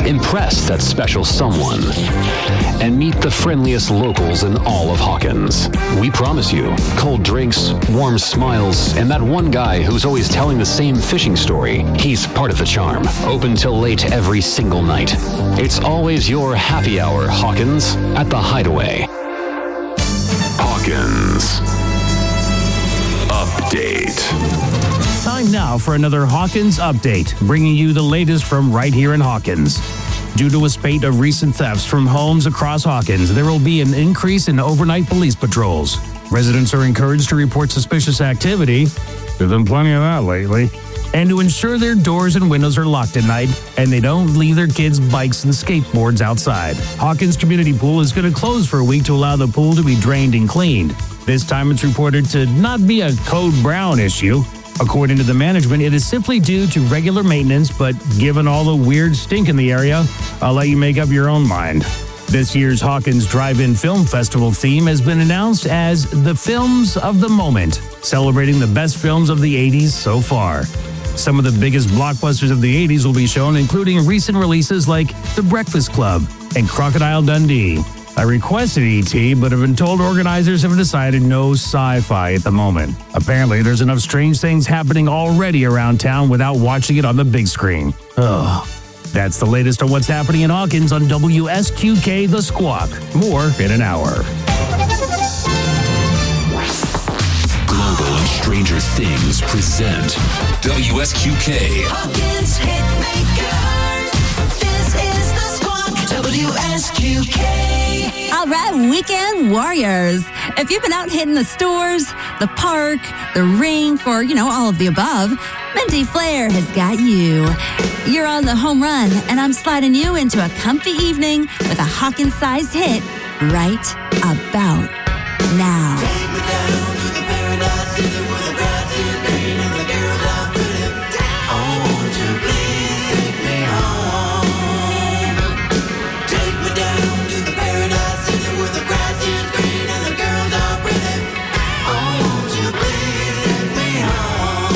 Impress that special someone. And meet the friendliest locals in all of Hawkins. We promise you cold drinks, warm smiles, and that one guy who's always telling the same fishing story. He's part of the charm. Open till late every single night. It's always your happy hour, Hawkins, at the Hideaway. Hawkins Update. Time now for another Hawkins Update, bringing you the latest from right here in Hawkins. Due to a spate of recent thefts from homes across Hawkins, there will be an increase in overnight police patrols. Residents are encouraged to report suspicious activity. There's been plenty of that lately. And to ensure their doors and windows are locked at night and they don't leave their kids' bikes and skateboards outside. Hawkins Community Pool is going to close for a week to allow the pool to be drained and cleaned. This time it's reported to not be a Code Brown issue. According to the management, it is simply due to regular maintenance, but given all the weird stink in the area, I'll let you make up your own mind. This year's Hawkins Drive-In Film Festival theme has been announced as The Films of the Moment, celebrating the best films of the 80s so far. Some of the biggest blockbusters of the 80s will be shown, including recent releases like The Breakfast Club and Crocodile Dundee. I requested E.T., but have been told organizers have decided no sci-fi at the moment. Apparently, there's enough strange things happening already around town without watching it on the big screen. Ugh. That's the latest on what's happening in Hawkins on WSQK The Squawk. More in an hour. Global and Stranger Things present WSQK. Hawkins Hitmaker. This is The Squawk. WSQK. All right, weekend warriors. If you've been out hitting the stores, the park, the rink, or, all of the above, Minty Flair has got you. You're on the home run, and I'm sliding you into a comfy evening with a Hawkins-sized hit right about now. Take me down to the paradise city where the grass is green and the girls are pretty. Won't you please take me home? Take me down to the paradise city where the grass is green and the girls are pretty. Won't you please take me home?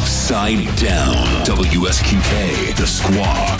Upside Down. WSQK, The Squawk.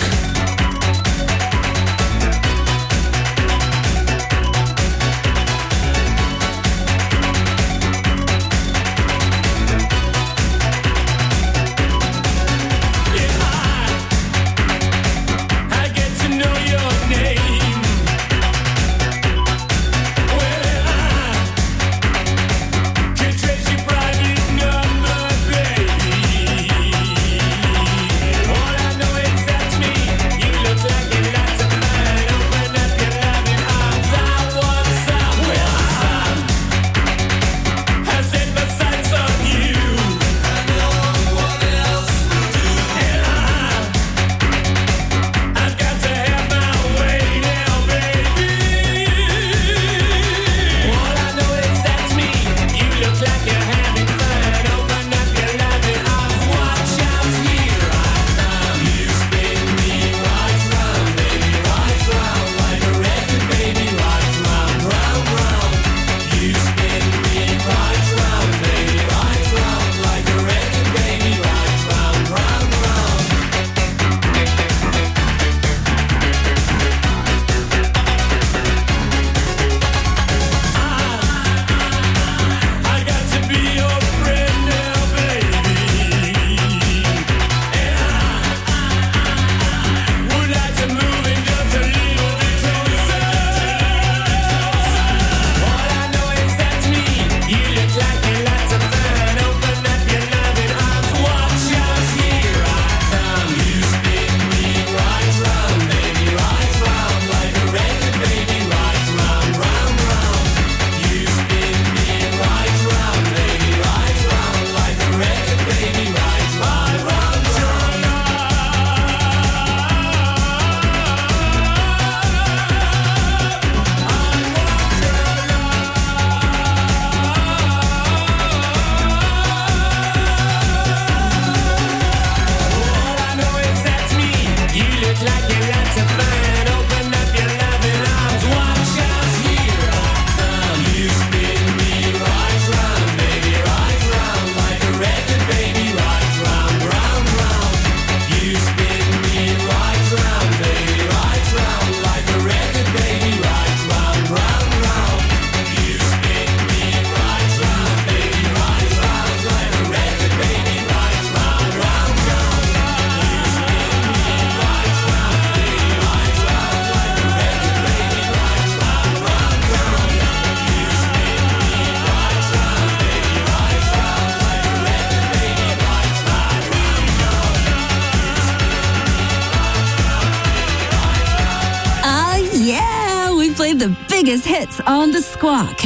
The biggest hits on the Squawk.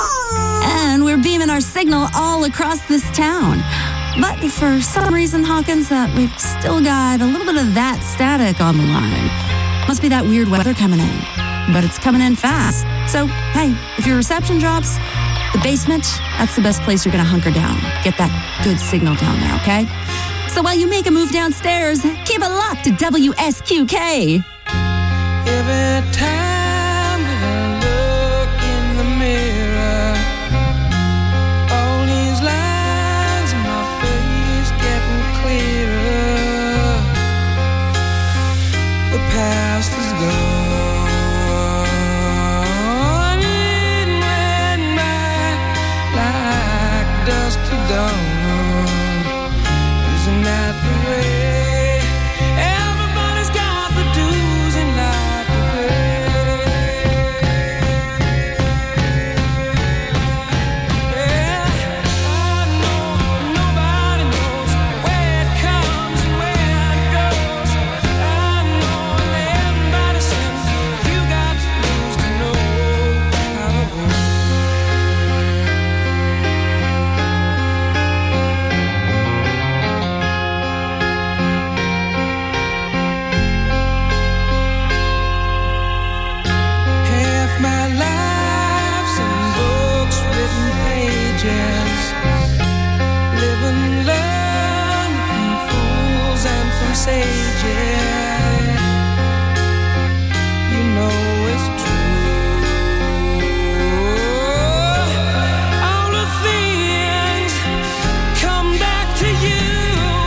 And we're beaming our signal all across this town. But for some reason, Hawkins, we've still got a little bit of that static on the line. Must be that weird weather coming in. But it's coming in fast. So, hey, if your reception drops, the basement, that's the best place you're going to hunker down. Get that good signal down there, okay? So while you make a move downstairs, keep it locked to WSQK. Every time past is gone. It ran by like dusk to dawn. Isn't that the way? Everybody's got the dues in life to pay. Yeah, I know nobody knows where it comes and where it goes. I know. You got to lose to know how to win. Half my life's in books, written pages. Live and learn from fools and from sages. You know it's true. All the things come back to you.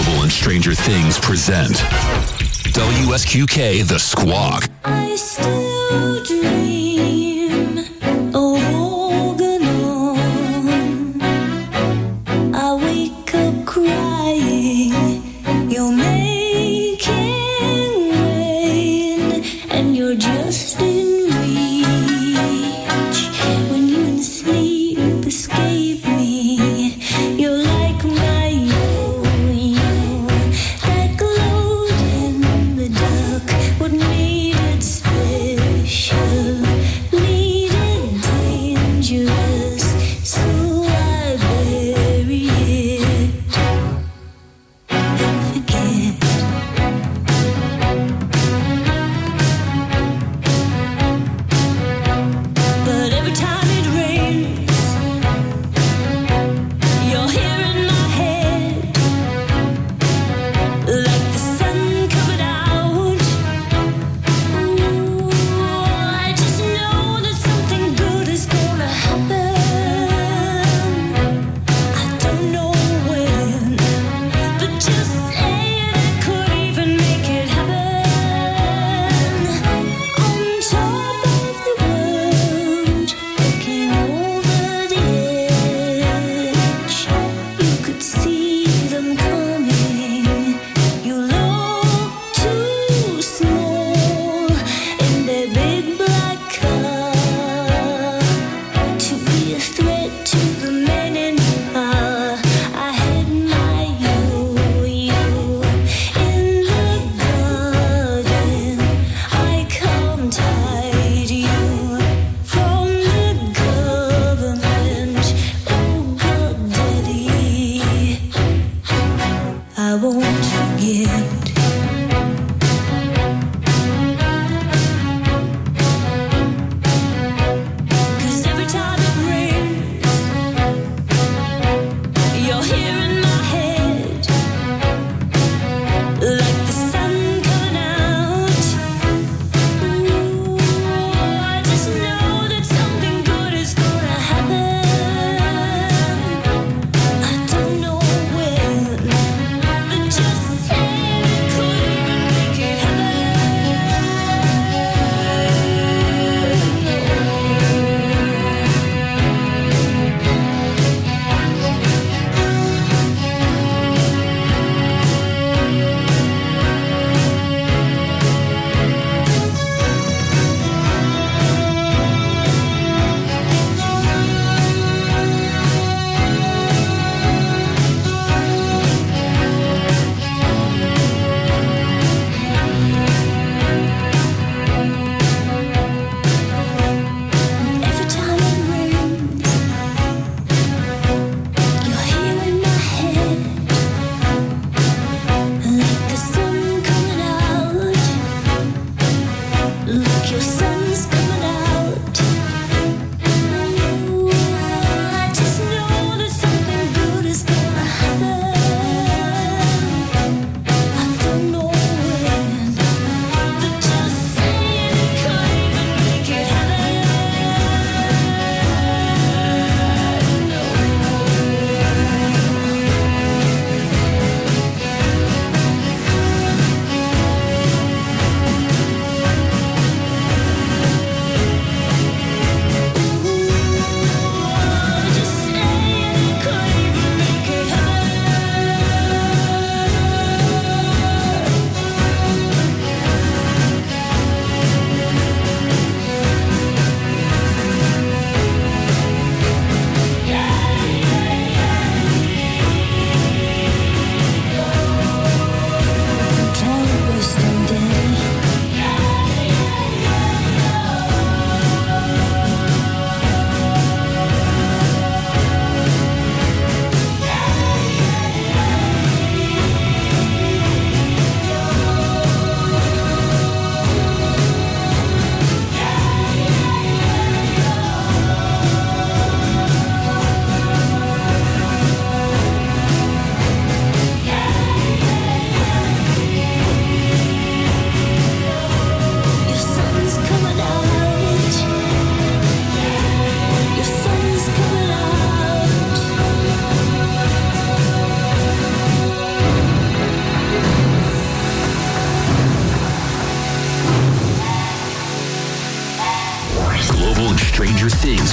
Global and Stranger Things present WSQK The Squawk. I still dream of walking on. I wake up crying. You're making rain, and you're just in reach. When you in sleep escape me, you're like my yo-yo that glowed in the dark. What made it special, needed dangerous, so I bury it and forget. But every time it rains, you're here in my head, like the sun coming out. Ooh, I just know that something good is gonna happen. I don't know when, but just saying it could even make it happen. On top of the world, looking over the edge, you could see them coming. You look too small in their big black car to be a threat to the men in power. I had my yo-yo in the garden. I come tied you from the government. Oh God, Daddy, I won't forget. Cause every time it rains, you're here in my head, like the sun coming out. Ooh, I just know that something good is gonna happen. I don't know when, but just say it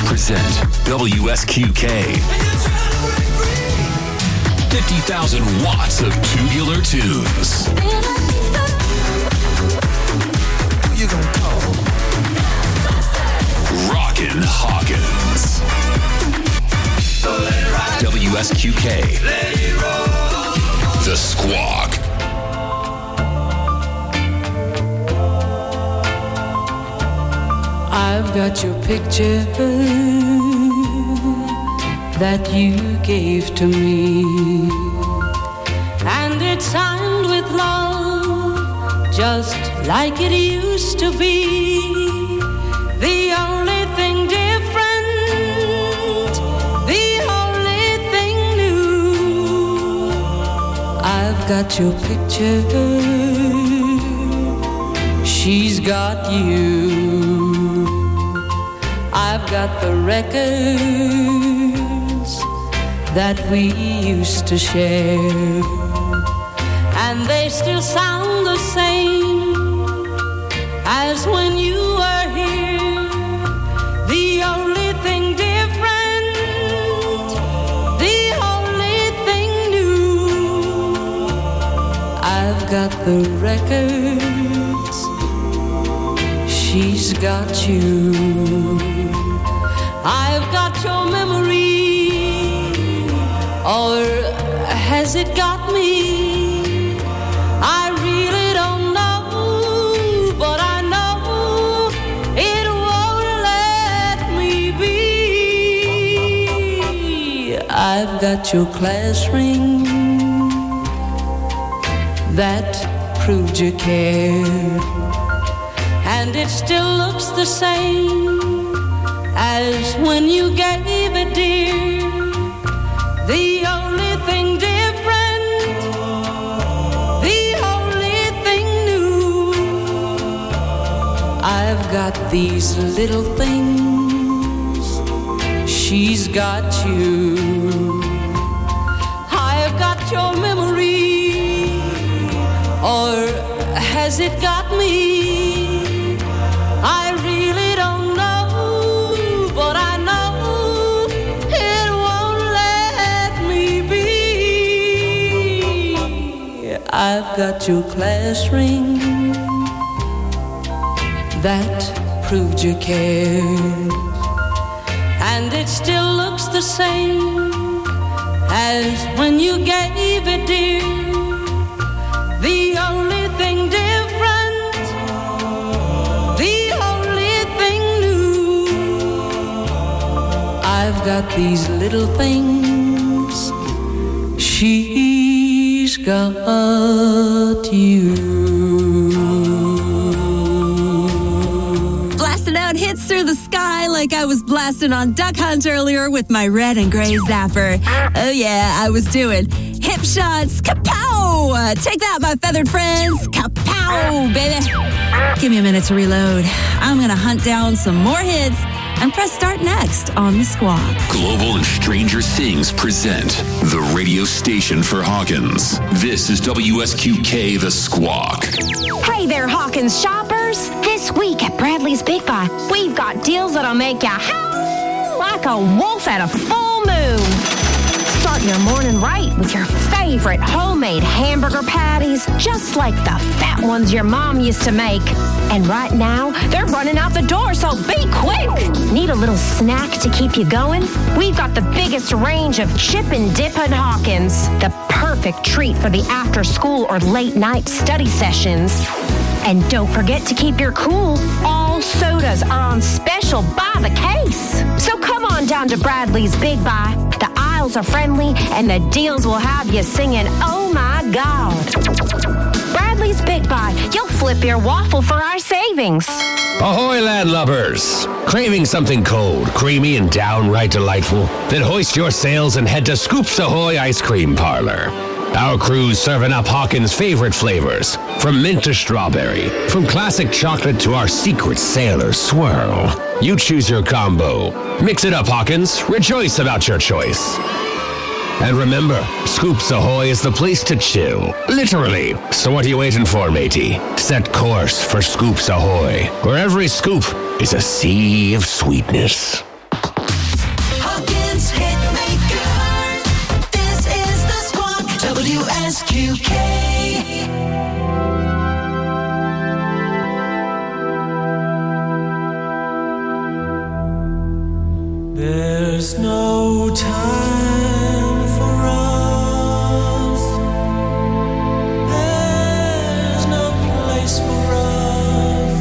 present WSQK. 50,000 watts of tubular tunes. You gonna call? Rockin' Hawkins. WSQK. The Squawk. I've got your picture that you gave to me, and it's signed with love, just like it used to be. The only thing different, the only thing new, I've got your picture, she's got you. I've got the records that we used to share, and they still sound the same as when you were here. The only thing different, the only thing new, I've got the records, she's got you. I've got your memory, or has it got me? I really don't know, but I know it won't let me be. I've got your class ring that proved you cared, and it still looks the same as when you gave it, dear. The only thing different, the only thing new, I've got these little things, she's got you. I've got your memory, or has it got me? I really don't know, but I know it won't let me be. I've got your class ring that proved you cared, and it still looks the same as when you gave it, dear. The only thing different, the only thing new, I've got these little things, she's got you. Blasting out hits through the sky like I was blasting on Duck Hunt earlier with my red and gray zapper. Oh yeah, I was doing hip shots. Kapow! Take that, my feathered friends. Kapow, baby. Give me a minute to reload. I'm gonna hunt down some more hits and press start next on The Squawk. Global and Stranger Things present the radio station for Hawkins. This is WSQK The Squawk. Hey there, Hawkins shoppers. This week at Bradley's Big Buy, we've got deals that'll make you howl like a wolf at a full moon. Start your morning right with your favorite homemade hamburger patties, just like the fat ones your mom used to make. And right now, they're running out the door, so be quick. Need a little snack to keep you going? We've got the biggest range of chip and dip at Hawkins, the perfect treat for the after school or late night study sessions. And don't forget to keep your cool. All sodas are on special by the case. So come on down to Bradley's Big Buy. The aisles are friendly and the deals will have you singing, oh my God. Bradley's Big Buy. You'll flip your waffle for our savings. Ahoy, landlubbers! Craving something cold, creamy, and downright delightful? Then hoist your sails and head to Scoops Ahoy Ice Cream Parlor. Our crew's serving up Hawkins' favorite flavors, from mint to strawberry, from classic chocolate to our secret sailor swirl. You choose your combo. Mix it up, Hawkins. Rejoice about your choice. And remember, Scoops Ahoy is the place to chill. Literally. So what are you waiting for, matey? Set course for Scoops Ahoy, where every scoop is a sea of sweetness. There's no time for us. There's no place for us.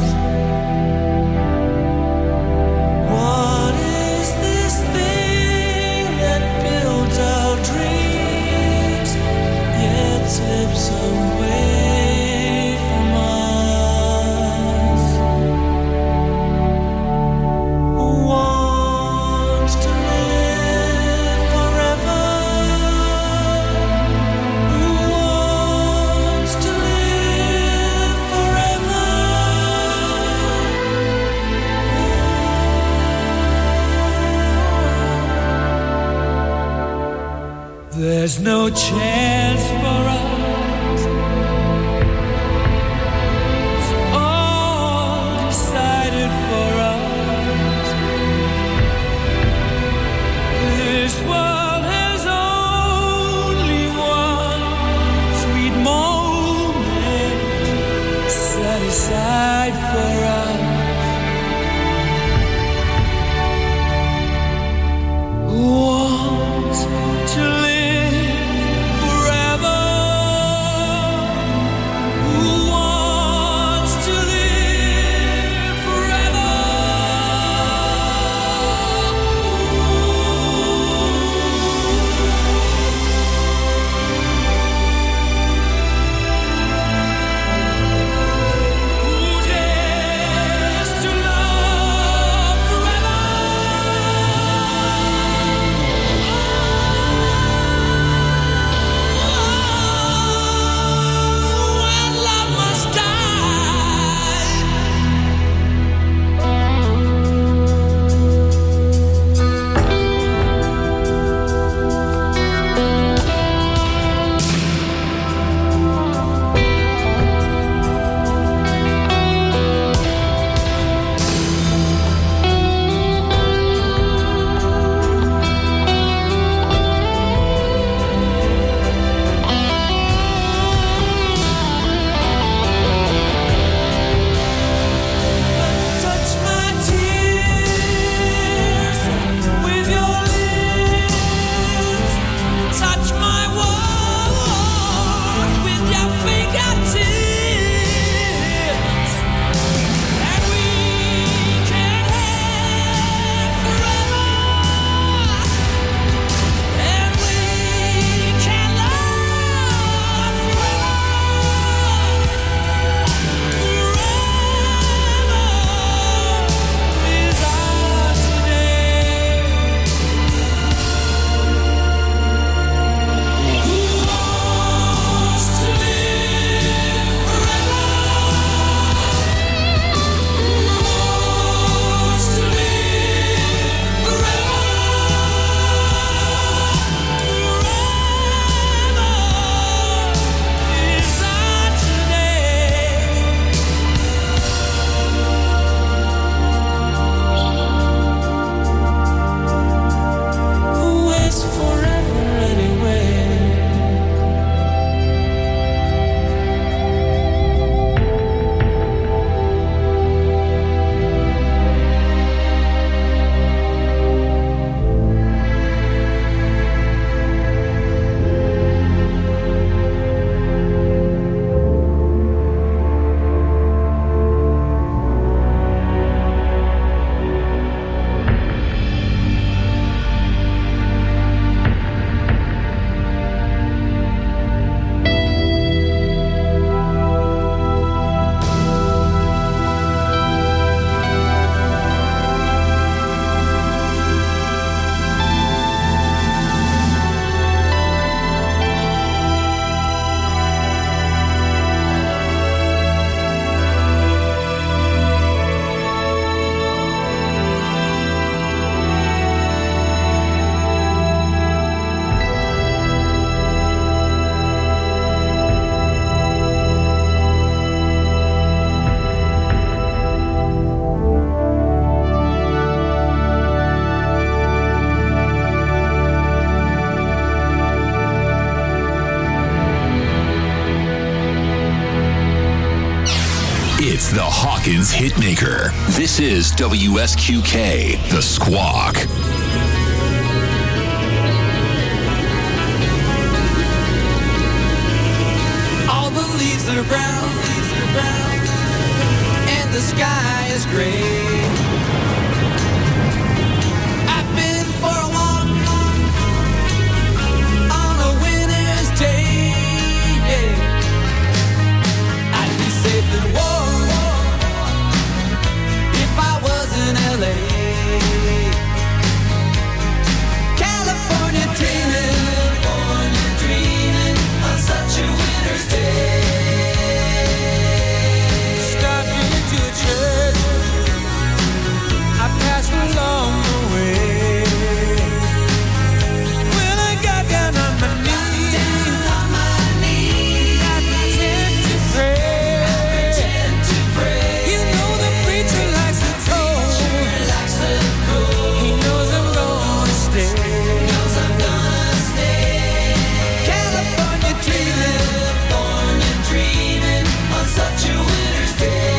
What is this thing that builds our dreams, yet slips away from us? Who wants to live forever? Who wants to live forever? There's no chance for us. It's all decided for us. This world has only one sweet moment set aside for us. Who wants to live forever? It's the Hawkins Hitmaker. This is WSQK, The Squawk. All the leaves are brown, and the sky is gray. I've been for a walk on a winter's day. Yeah. I'd be safe and warm if I was in LA. California dreaming on such a winter's day. Stopped into a church I passed along the way. When I got down on my knees, I pretend to pray. You know the preacher likes the cold. He knows I'm gonna stay. California dreaming on such a winter's day.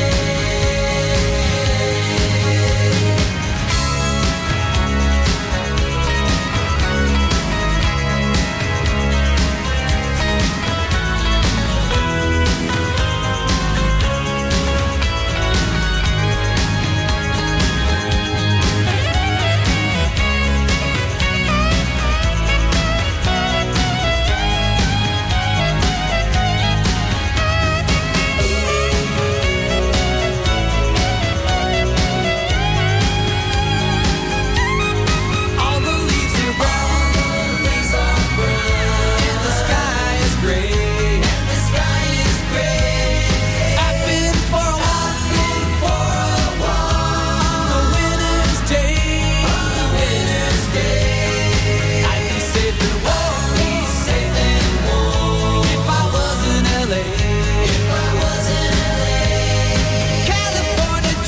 All the leaves are brown, and the sky is gray. I've been for a walk on a winter's day. I'd be safe and warm if I was in LA. California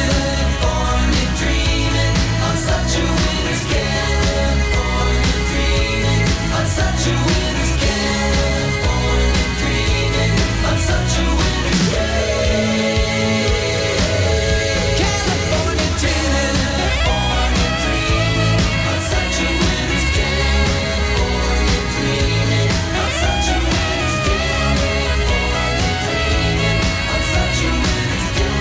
dreaming on such a winter's day. Dreaming on such a winter's day. Dreaming on such a winter's day. California dreaming on such a winter's day. Dreaming on such a winter's day. Dreaming on such a winter's day.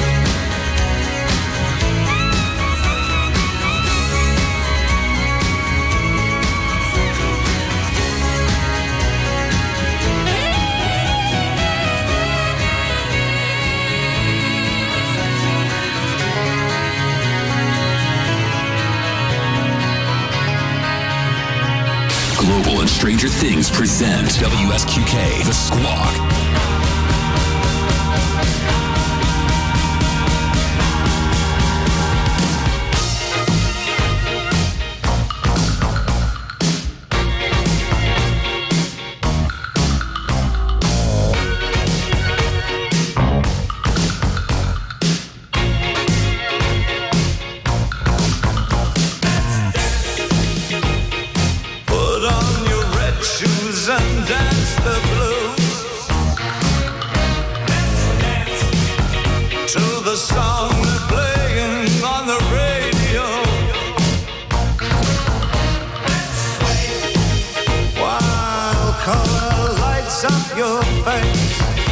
Global and Stranger Things present WSQK, The Squawk. Put on your red shoes and dance the blues to the song they're playing on the radio. While color lights up your face,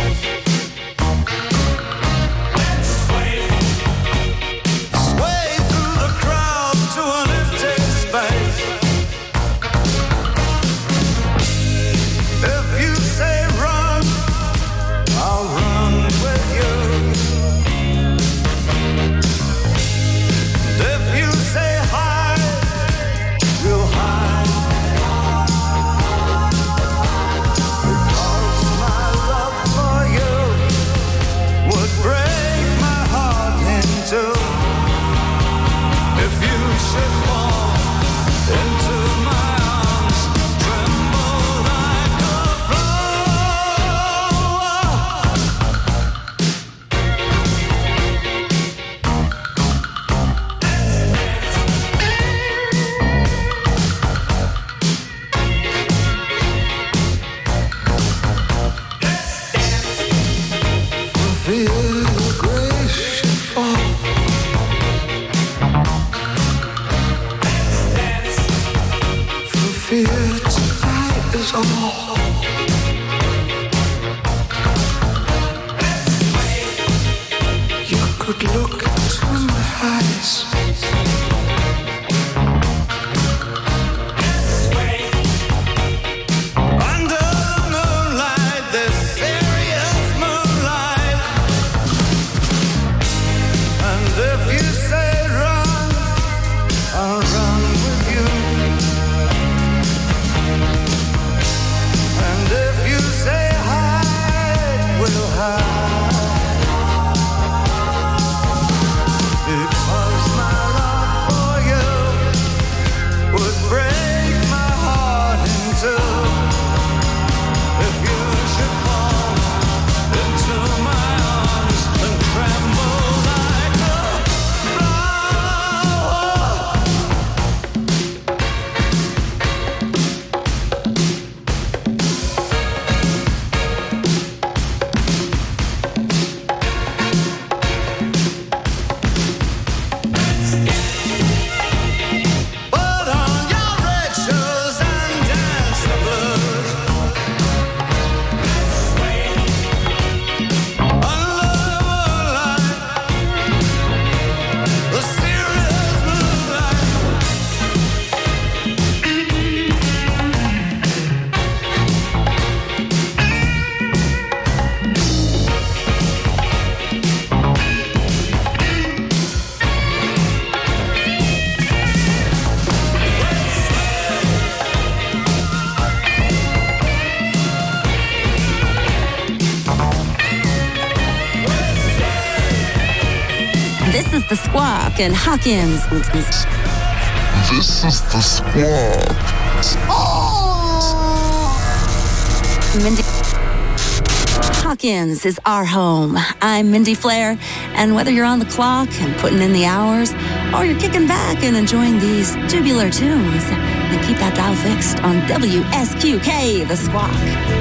sway through the crowd to an empty space. If you say run, I'll run with you. would look into my eyes. Under the moonlight, this serious moonlight. And if you say run, I'll run with you. And if you say hide, we'll hide. Because my love for you would break my heart in two. If you should fall into my arms and tremble like a flower. Put on your red shoes and dance the blues. Under the moonlight, the serious moonlight. This is the Squawk and Hawkins. This is the Squawk. Mindy Hawkins is our home. I'm Mindy Flair, and whether you're on the clock and putting in the hours, or you're kicking back and enjoying these tubular tunes, then keep that dial fixed on WSQK, the Squawk.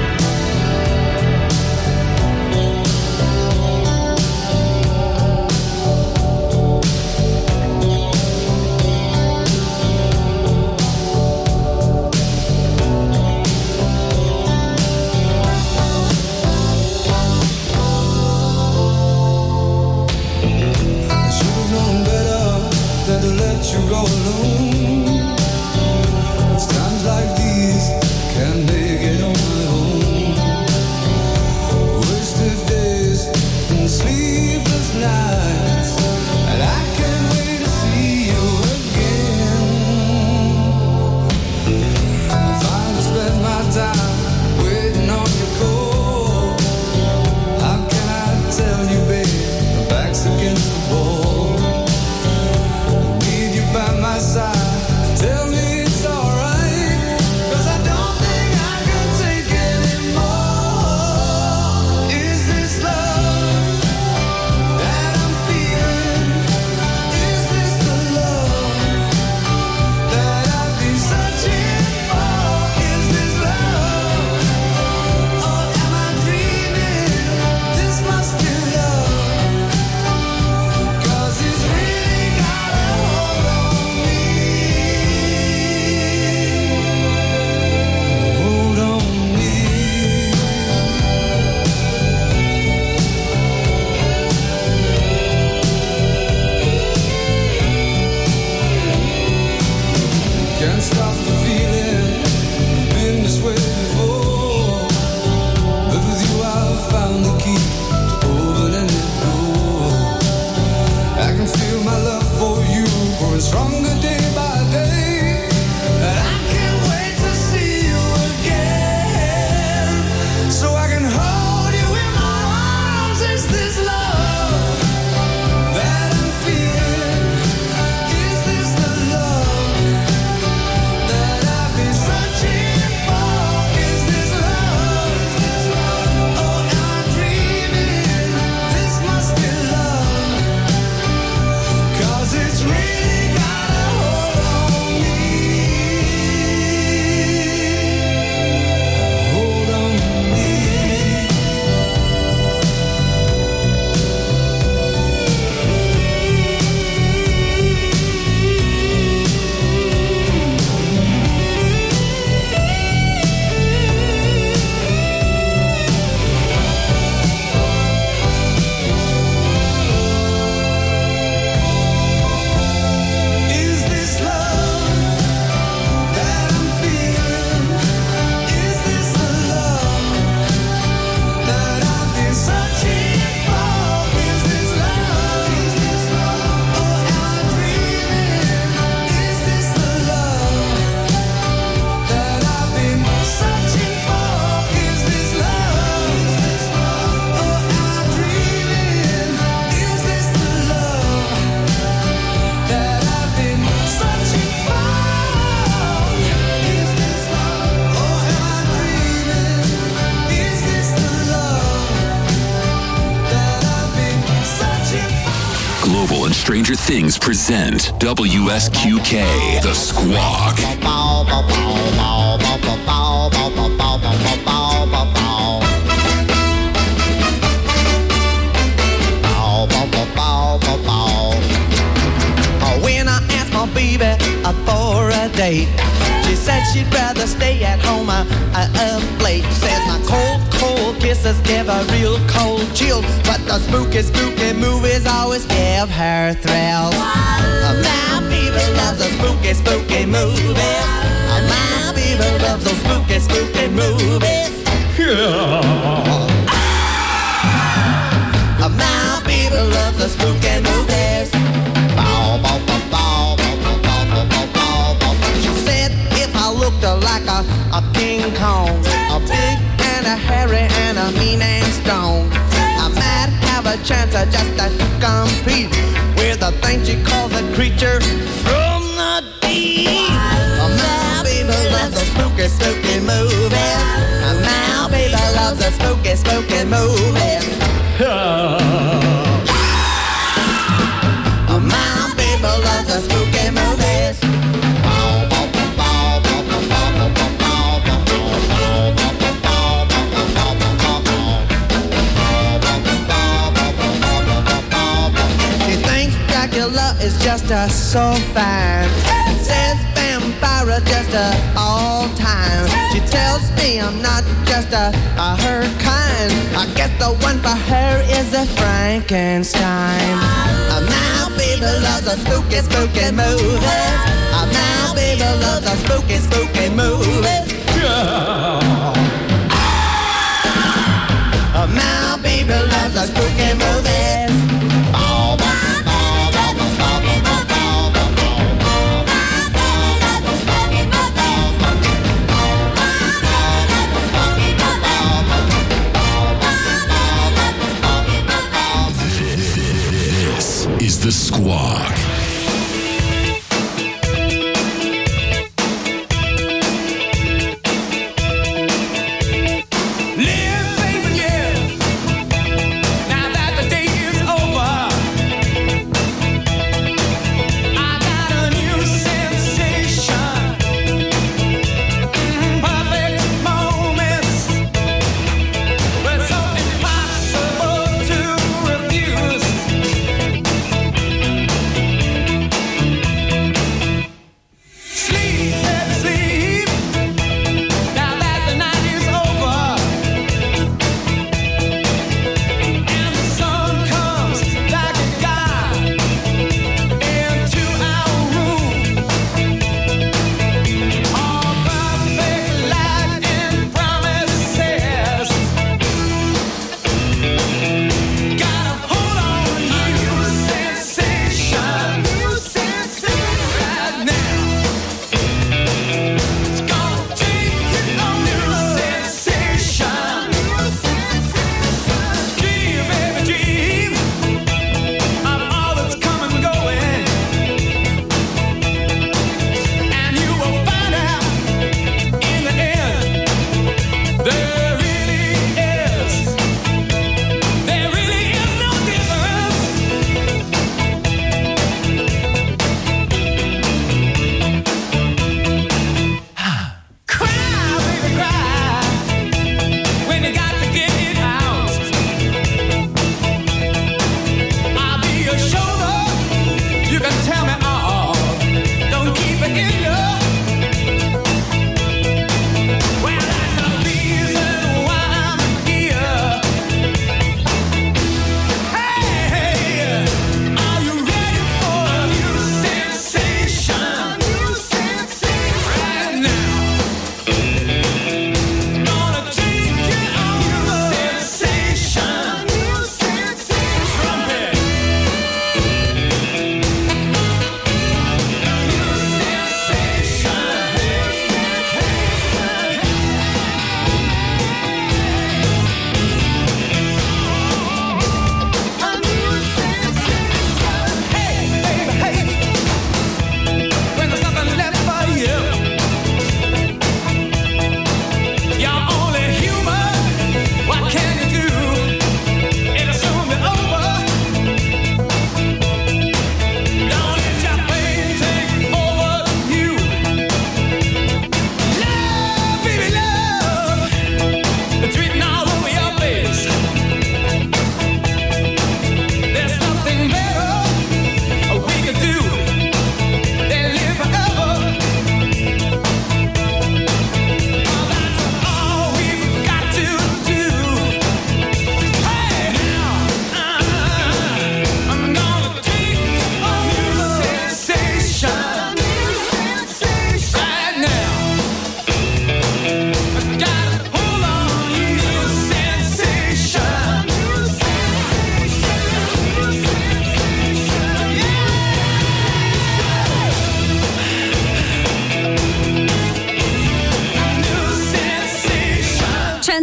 I should have known better than to let you go alone. It's times like these can't make it on my own. Wasted days and sleepless nights, and I can't wait to see you again. I finally spent my time waiting on your call. How can I tell you, babe? My back's against the wall. I need you by my side Stranger Things present WSQK, The Squawk. When I asked my baby for a date, she said she'd rather stay at home up late. Says my cold kisses give her real cold chills, but the spooky movies always give her thrills. My baby loves the spooky movies. My baby loves those spooky movies. My baby loves the spooky movies. She said if I looked like a King Kong, a big and a hairy and a mean and strong, I might have a chance of just to compete with the thing she calls a creature from the deep. My baby loves the spooky movies. My baby loves the spooky movies. My baby loves the spooky movies. She thinks Dracula is just so fine. Says vampire just all time. She tells me I'm not just her kind. I guess the one for her is a Frankenstein. My baby loves the spooky movies. My baby loves the spooky movies. My baby loves the spooky movies. This is The Squawk. Live, baby, yeah. Now that the day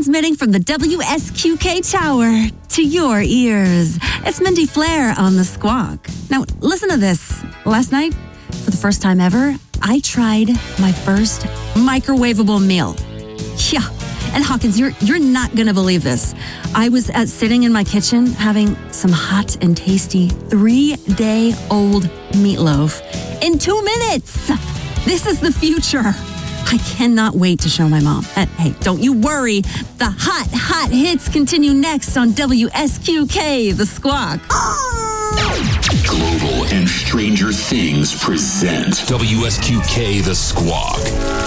transmitting from the WSQK Tower to your ears. It's Mindy Flair on the Squawk. Now, listen to this. Last night, for the first time ever, I tried my first microwavable meal. Yeah. And Hawkins, you're not going to believe this. I was sitting in my kitchen having some hot and tasty 3-day-old meatloaf in 2 minutes. This is the future. I cannot wait to show my mom. Hey, don't you worry. The hot hits continue next on WSQK, The Squawk. Global and Stranger Things present WSQK The Squawk.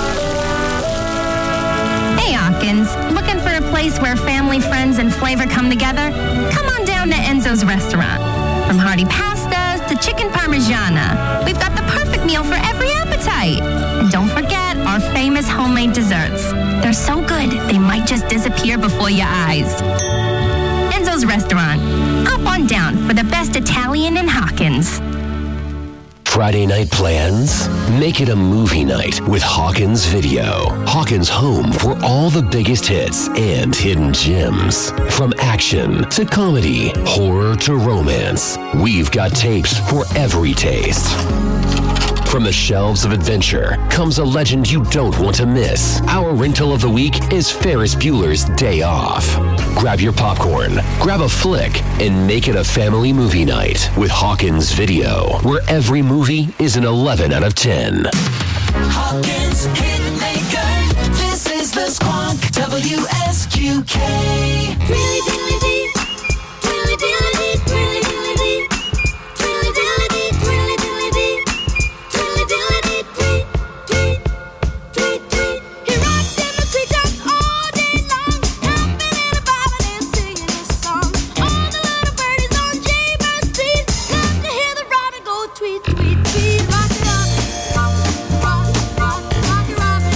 Hey, Hawkins. Looking for a place where family, friends, and flavor come together? Come on down to Enzo's Restaurant. From hearty pastas to chicken parmigiana, we've got the perfect meal for every appetite. And don't forget our famous homemade desserts. They're so good, they might just disappear before your eyes. Enzo's Restaurant. Hop on down for the best Italian in Hawkins. Friday night plans? Make it a movie night with Hawkins Video. Hawkins' home for all the biggest hits and hidden gems. From action to comedy, horror to romance, we've got tapes for every taste. From the shelves of adventure comes a legend you don't want to miss. Our rental of the week is Ferris Bueller's Day Off. Grab your popcorn, grab a flick, and make it a family movie night with Hawkins Video, where every movie is an 11 out of 10. Hawkins Hitmaker. This is the Squawk. WSQK. Really diddly dee. Diddly diddly dee. Diddly diddly dee. Diddly diddly dee. Diddly diddly dee. Diddly diddly dee. Tweet, tweet, tweet, tweet. He rocks in the treetops all day long, hopping in a bobbin and singing his song. All the little birdies on Jaybird Street love to hear the robin go tweet, tweet, tweet. Rock it up. Rock, rock, rock, rock it, robin.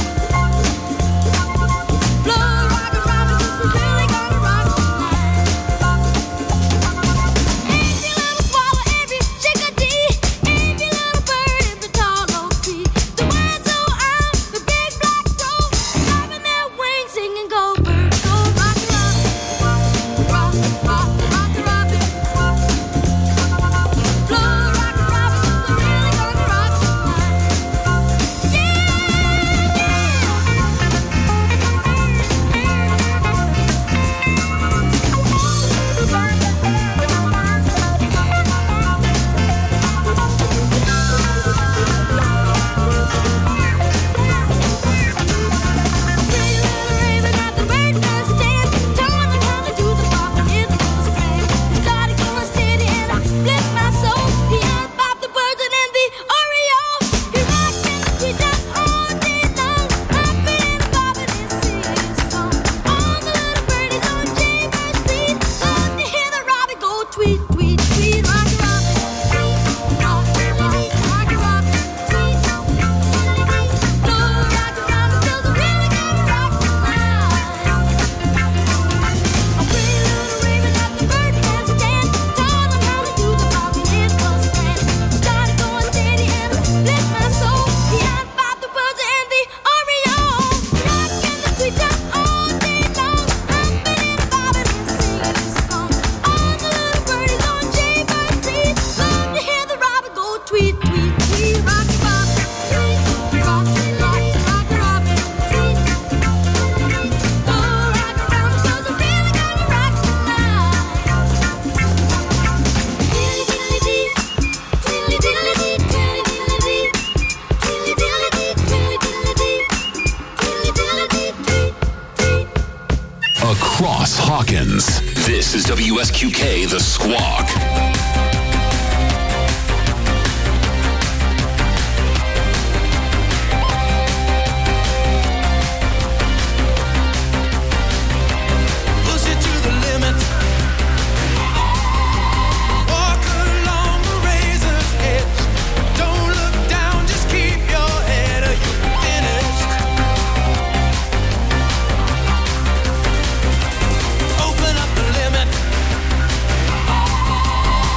Blow, rock it, robin, 'cause we're really gonna rock tonight. Every little swallow, every chickadee, every little bird in the tall oak tree. The ones who are the big black crow, flapping their wings, singing go bird, go. Rock it, robin. Rock, rock, rock it, robin. Blow, rock it, robin, 'cause we're really gonna rock tonight. Pretty little raven at the bird nest stand, telling them how to do the walk, and it was grand. Started going steady and I bless my soul. He unbobbed the birds and then the Oreo. He rocked in the treetops all day long, hopping and bobbing and singing his song. All the little birdies on Jaybird Street love to hear the robin go tweet, tweet, tweet. Rock it, robin. Tweet, rock, diddly-dee. Rock it, robin. Tweet, diddly-dee. Blow, rock it, robin, 'cause we're really gonna rock tonight. A pretty little raven at the bird nest stand, taught him how to do the walk, and it was grand. Started going steady and I bless my soul. He unbobbed the birds and the Oreo. Rocking the treetops all day long, hopping and bobbing and singing his song. All the little birdies on Jaybird Street love to hear the robin go tweet, tweet, tweet. Rock it, robin. Tweet, rock, rock, rock it, robin. Tweet, diddly-dee. Blow, rock it, robin, 'cause we're really gonna rock tonight. Diddly-diddly-dee. Diddly-diddly-dee. Diddly-diddly-dee. Diddly-diddly-dee. Diddly-diddly-dee. Diddly-diddly-dee. Tweet, tweet. Across Hawkins, this is WSQK The Squawk. Push it to the limit. Walk along the razor's edge. Don't look down, just keep your head or you're finished. Open up the limit.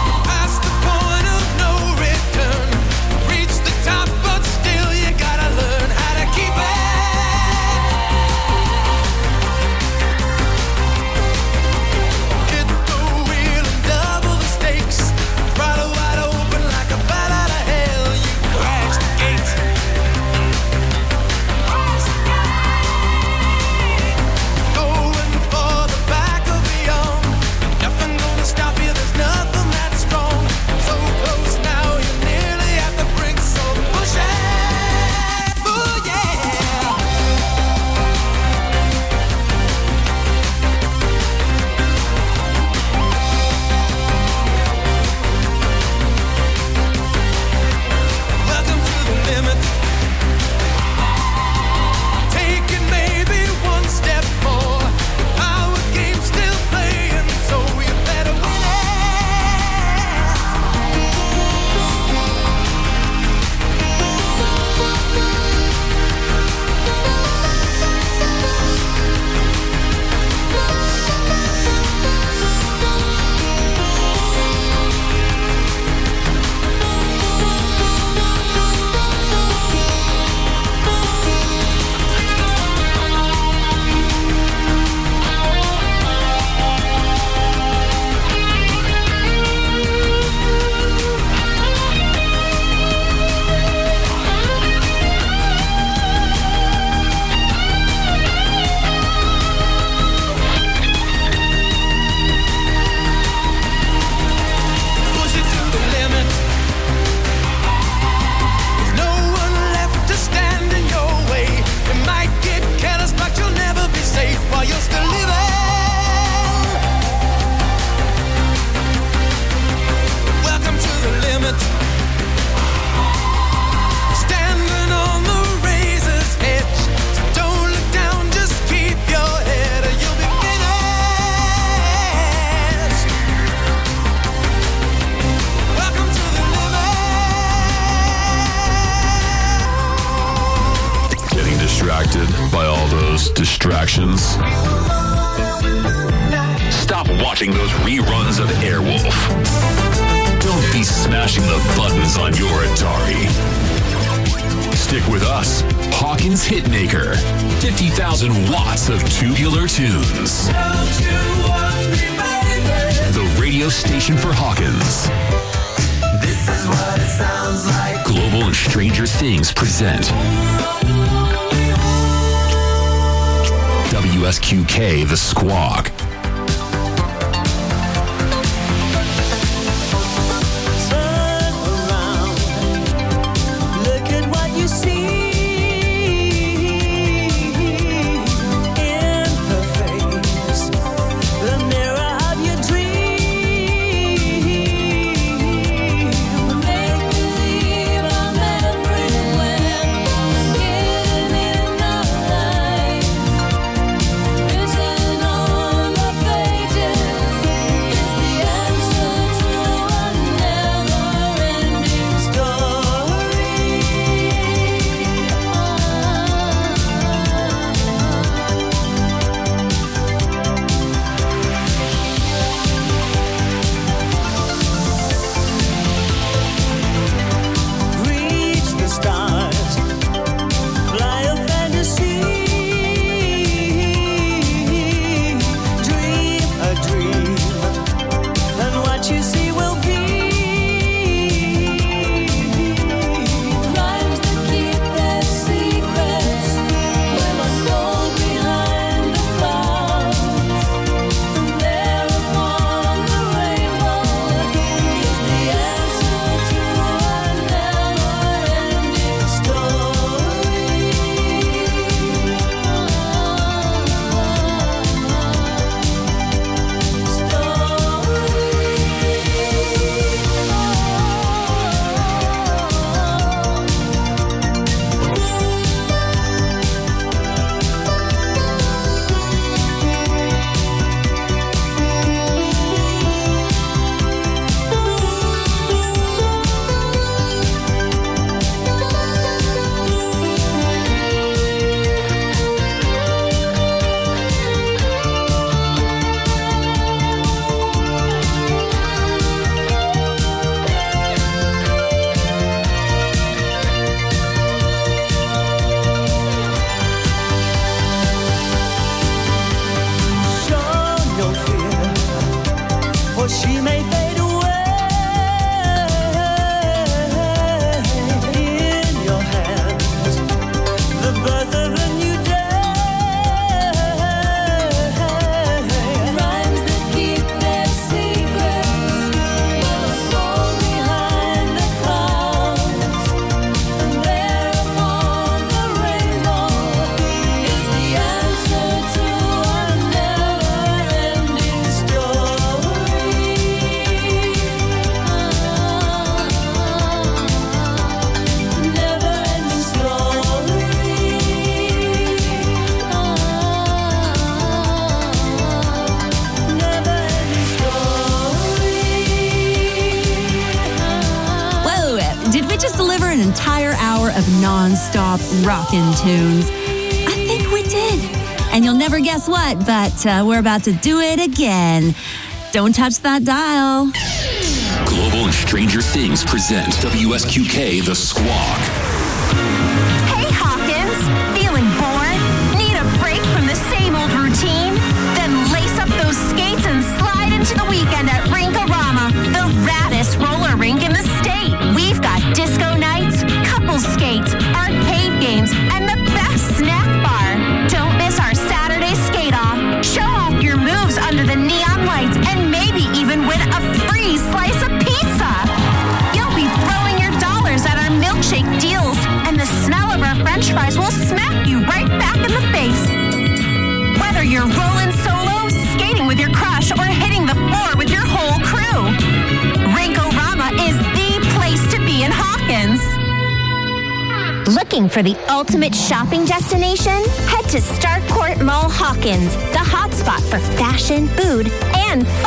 distractions? Stop watching those reruns of Airwolf. Don't be smashing the buttons on your Atari. Stick with us, Hawkins Hitmaker. 50,000 watts of tubular tunes. The radio station for Hawkins. This is what it sounds like. Global and Stranger Things present WSQK The Squawk. Turn around, look at what you see in her face, the mirror of your dream. Make believe I'm everywhere, getting in the light. Written on the pages is the answer to a never-ending story. Reach the stars, fly a fantasy, dream a dream, and what you see will be. Rhymes that keep their secrets will unfold behind the clouds. There upon the rainbow is the answer to a never-ending Show no fear, for she may fade away. In your hands, the birth of a new day. Rhymes that keep their secrets will unfold behind the clouds. And there upon the rainbow is the answer to a never-ending Whoa, did we just deliver an entire hour of non-stop rockin' tunes? I think we did. And you'll never guess what, but we're about to do it again. Don't touch that dial. Global and Stranger Things present WSQK The Squawk. Hey Hawkins, feeling bored? Need a break from the same old routine? Then lace up those skates and slide into the weekend at Rink-A-Rama, the raddest roller rink in the state. We've got disco nights, couples skates, arcade games, and the best snack bar. Don't miss our Saturday skate off. Show off your moves under the neon lights and maybe even win a free slice of pizza. You'll be throwing your dollars at our milkshake deals, and the smell of our french fries will smack you right back in the face. Whether you're rolling solo, skating with your crush, or hitting the floor with your whole crew, Rink-A-Rama is the place to be in Hawkins. Looking for the ultimate shopping destination? Head to Starcourt Mall Hawkins, the hotspot for fashion, food, and fun.